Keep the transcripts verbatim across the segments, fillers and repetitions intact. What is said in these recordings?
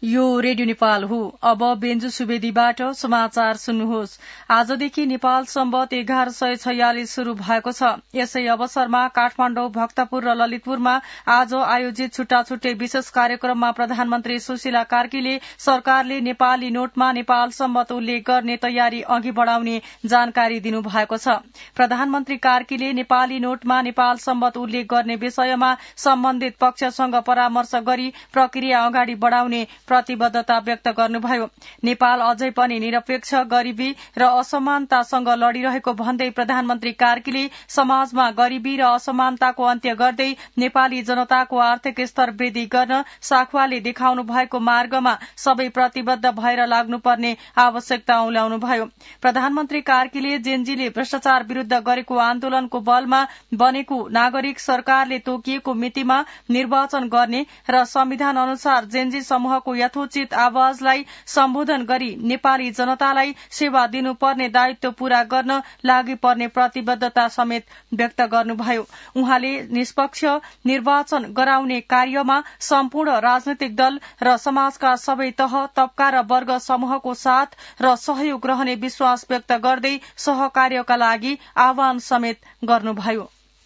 यो रेडियो नेपाल हो। अब बेन्जु सुवेदीबाट समाचार सुन्नुहोस्। आजदेखि नेपाल सम्बत एघार सय छयालिस शुरू भएको छ। यसै अवसरमा काठमाडौँ, भक्तपुर र ललितपुरमा आज आयोजित छुट्टा छुट्टै विशेष कार्यक्रममा प्रधानमन्त्री सुशीला कार्कीले सरकारले नेपाली नोटमा नेपाल सम्बत उल्लेख गर्ने तयारी अघि बढ़ाउने जानकारी दिनुभएको छ। प्रधानमन्त्री कार्कीले नेपाली नोटमा नेपाल सम्बत उल्लेख गर्ने विषयमा सम्बन्धित पक्षसँग परामर्श गरी प्रक्रिया अगाडि बढ़ाउने प्रतिबद्धता व्यक्त गर्नुभयो। नेपाल अझै पनि निरपेक्ष, गरीबी र असमानतासँग लड़िरहेको भन्दै प्रधानमन्त्री कार्कीले समाजमा गरीबी र असमानताको अन्त्य गर्दै नेपाली जनताको आर्थिक स्तर वृद्धि गर्न साखुवाले देखाउनु भएको मार्गमा सबै प्रतिबद्ध भएर लाग्नुपर्ने आवश्यकता औल्याउनुभयो। प्रधानमन्त्री कार्कीले जेनजीले भ्रष्टाचार विरूद्ध गरेको आन्दोलनको बलमा बनेको नागरिक सरकारले तोकिएको मितिमा निर्वाचन गर्ने र संविधान अनुसार जेनजी समूहको यथोचित आवाजलाई सम्बोधन गरी नेपाली जनतालाई सेवा दिनुपर्ने दायित्व पूरा गर्न लागि पर्ने प्रतिबद्धता समेत व्यक्त गर्नुभयो। उहाँले निष्पक्ष निर्वाचन गराउने कार्यमा सम्पूर्ण राजनैतिक दल र समाजका सबै तह, तबका र वर्ग समूहको साथ र सहयोग रहने विश्वास व्यक्त गर्दै सहकार्यका लागि आह्वान समेत गर्नुभयो।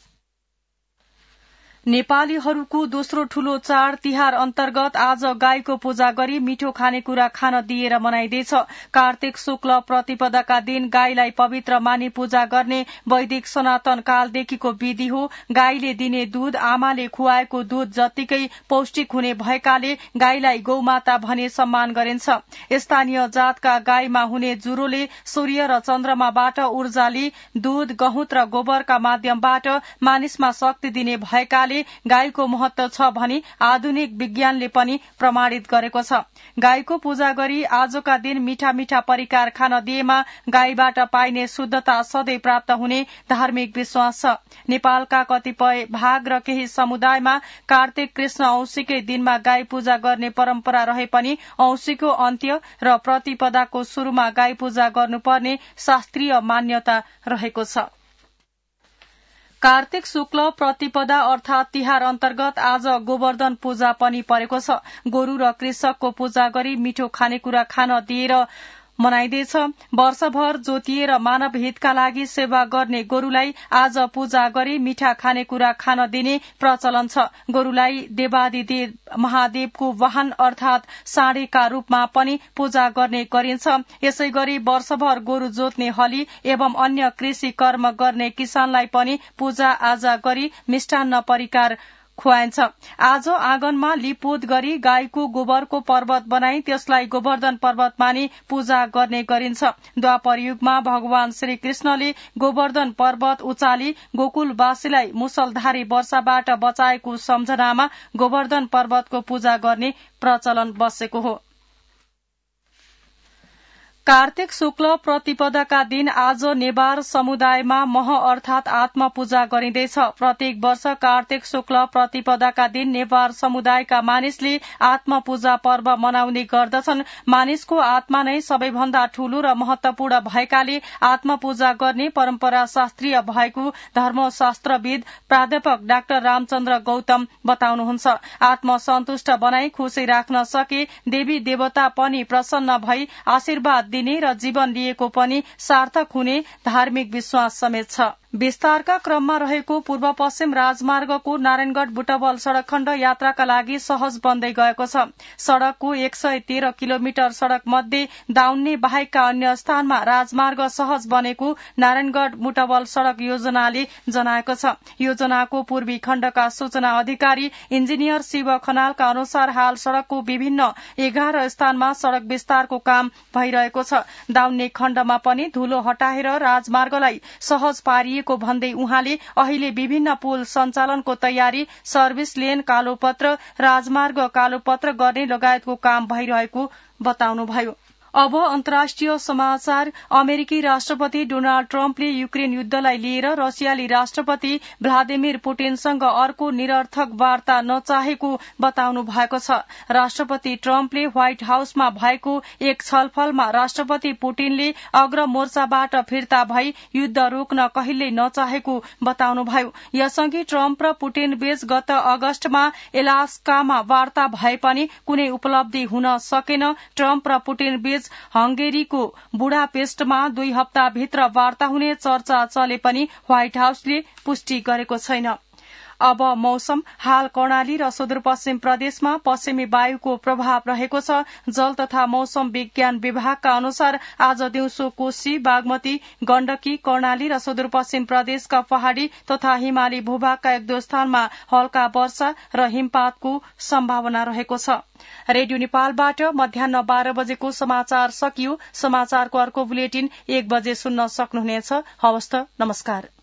नेपालीहरूको दोस्रो ठूलो चाड तिहार अन्तर्गत आज गाईको पूजा गरी मिठो खानेकुरा खान दिएर मनाइँदैछ। कार्तिक शुक्ल प्रतिपदाका दिन गाईलाई पवित्र मानी पूजा गर्ने वैदिक सनातन कालदेखिको विधि हो। गाईले दिने दूध आमाले खुवाएको दूध जत्तिकै पौष्टिक हुने भएकाले गाईलाई गौमाता भनी सम्मान गरिन्छ। स्थानीय जातका गाईमा हुने जुरोले सूर्य र चन्द्रमाबाट ऊर्जा लिई दूध, गहुँत र गोबरका माध्यमबाट मानिसमा शक्ति दिने भएकाले गाईको महत्व छ भनी आधुनिक विज्ञानले पनि प्रमाणित गरेको छ। गाईको पूजा गरी आजका दिन मीठा मीठा परिकार खान दिएमा गाईबाट पाइने शुद्धता सधैँ प्राप्त हुने धार्मिक विश्वास छ। नेपालका कतिपय भाग र केही समुदायमा कार्तिक कृष्ण औँसीकै दिनमा गाई पूजा गर्ने परम्परा रहे पनि औँसीको अन्त्य र प्रतिपदाको शुरूमा गाई पूजा गर्नुपर्ने शास्त्रीय मान्यता रहेको छ। कार्तिक शुक्ल प्रतिपदा अर्थात तिहार अन्तर्गत आज गोवर्धन पूजा पनि परेको छ। गोरु र कृषकको पूजा गरी मिठो खानेकुरा खान दिएर मनाइँदैछ। वर्षभर जोतिएर मानव हितका लागि सेवा गर्ने गोरुलाई आज पूजा गरी मिठा खानेकुरा खान दिने प्रचलन छ। गोरुलाई देवादिदेव महादेवको वाहन अर्थात साँढेका रूपमा पनि पूजा गर्ने गरिन्छ। यसै गरी वर्षभर गोरु जोत्ने हली एवं अन्य कृषि कर्म गर्ने किसानलाई पनि पूजा आजा गरी मिष्टान्न परिकार खुवाइन्छ। आज आँगनमा लिपोत गरी गाईको गोबरको पर्वत बनाई त्यसलाई गोवर्धन पर्वत मानी पूजा गर्ने गरिन्छ। द्वापर युगमा भगवान श्री कृष्णले गोवर्धन पर्वत उचाली गोकुलवासीलाई मुसलधारी वर्षाबाट बचाएको सम्झनामा गोवर्धन पर्वतको पूजा गर्ने प्रचलन बसेको हो। कार्तिक शुक्ल प्रतिपदाका दिन आज नेवार समुदायमा मह अर्थात आत्मा पूजा गरिँदैछ। प्रत्येक वर्ष कार्तिक शुक्ल प्रतिपदाका दिन नेवार समुदायका मानिसले आत्मा पूजा पर्व मनाउने गर्दछन्। मानिसको आत्मा नै सबैभन्दा ठूलो र महत्वपूर्ण भएकाले आत्मा पूजा गर्ने परम्परा शास्त्रीय भएको धर्मशास्त्रविद प्राध्यापक डाक्टर रामचन्द्र गौतम बताउनुहुन्छ। आत्मा सन्तुष्ट बनाई खुशी राख्न सके देवी देवता पनि प्रसन्न भई आशीर्वाद दिने र जीवन लिएको पनि सार्थक हुने धार्मिक विश्वास समेत छ। विस्तारका क्रममा रहेको पूर्व पश्चिम राजमार्गको नारायणगढ़ बुटवल सड़क खण्ड यात्राका लागि सहज बन्दै गएको छ। सड़कको एक सय तेह्र किलोमिटर सड़क मध्ये दाउन्ने बाहेकका अन्य स्थानमा राजमार्ग सहज बनेको नारायणगढ़ बुटवल सड़क योजनाले जनाएको छ। योजनाको पूर्वी खण्डका सूचना अधिकारी इन्जिनियर शिव खनालका अनुसार हाल सड़कको विभिन्न एघार स्थानमा सड़क विस्तारको काम भइरहेको छ। दाउन्ने खण्डमा पनि धूलो हटाएर राजमार्गलाई सहज पारिएको भन्दै उहाँले अहिले विभिन्न पुल सञ्चालनको तयारी, सर्भिस लेन कालोपत्र, राजमार्ग कालोपत्र गर्ने लगायतको काम भइरहेको बताउनुभयो। अब अन्तर्राष्ट्रिय समाचार। अमेरिकी राष्ट्रपति डोनाल्ड ट्रम्पले युक्रेन युद्धलाई लिएर रसियाली राष्ट्रपति भ्लादिमिर पुटिनसँग अर्को निरर्थक वार्ता नचाहेको बताउनु भएको छ। राष्ट्रपति ट्रम्पले व्हाइट हाउसमा भएको एक छलफलमा राष्ट्रपति पुटिनले अग्र मोर्चाबाट फिर्ता भई युद्ध रोक्न कहिल्यै नचाहेको बताउनुभयो। यसअघि ट्रम्प र पुटिन बीच गत अगस्तमा एलास्कामा वार्ता भए पनि कुनै उपलब्धि हुन सकेन। ट्रम्प र पुटिन बीच हंगेरीको बुडापेस्टमा दुई हप्ताभित्र वार्ता हुने चर्चा चले पनि व्हाइट हाउसले पुष्टि गरेको छैन। अब मौसम। हाल कर्णाली र सुदूरपश्चिम प्रदेशमा पश्चिमी वायुको प्रभाव रहेको छ। जल तथा मौसम विज्ञान विभागका अनुसार आज दिउँसो कोशी, बागमती, गण्डकी, कर्णाली र सुदूरपश्चिम प्रदेशका पहाड़ी तथा हिमाली भूभागका एक दुई स्थानमा हल्का वर्षा र हिमपातको सम्भावना रहेको छ। रेडियो नेपालबाट मध्याह बाह्र बजेको समाचार सकियो। समाचारको अर्को बुलेटिन एक बजे सुन्न सक्नुहुनेछ। हवस् त, नमस्कार।